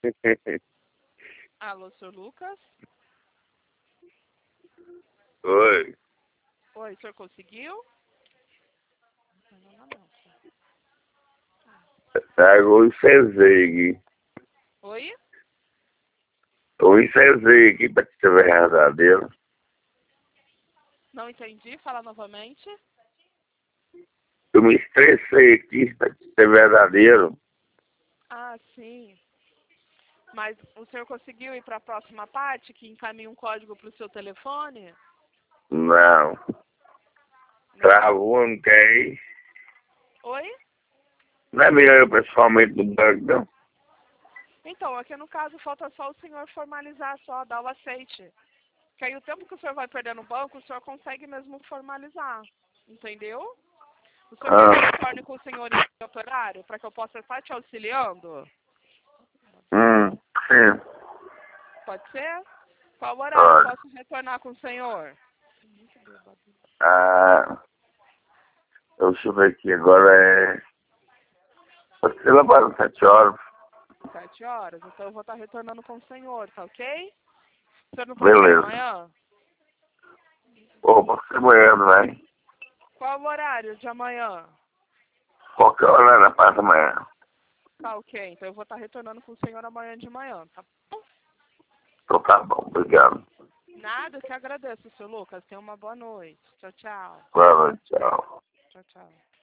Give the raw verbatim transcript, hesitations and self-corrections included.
Alô, senhor Lucas? Oi. Oi, o senhor conseguiu? Trago o Cezeg. Oi? O Cezeg, pra te ser verdadeiro. Não entendi, fala novamente. Eu me estressei aqui, pra te ser verdadeiro. Ah, sim. Mas o senhor conseguiu ir para a próxima parte, que encaminha um código para o seu telefone? Não. Não? Travou, não quer ir. Oi? Não é melhor eu pessoalmente no banco, não? Então, aqui no caso, falta só o senhor formalizar, só dar o aceite. Que aí o tempo que o senhor vai perder no banco, o senhor consegue mesmo formalizar. Entendeu? O senhor quer que eu Ah. retorne com o senhor em outro horário, para que eu possa estar te auxiliando? Hum, sim. Pode ser? Qual horário eu Olha. posso retornar com o senhor? Ah, deixa eu ver aqui, agora é... Você lá para sete horas. Sete horas? Então eu vou estar retornando com o senhor, tá ok? O senhor não pode ser Beleza. amanhã? Opa, você amanhã, né? Qual o horário de amanhã? Qualquer hora na parte da manhã. Tá ok, então eu vou estar retornando com o senhor amanhã de manhã, tá bom? Então tá bom, obrigado. Nada, eu que agradeço, seu Lucas. Tenha uma boa noite. Tchau, tchau. Boa noite, tchau. Tchau, tchau.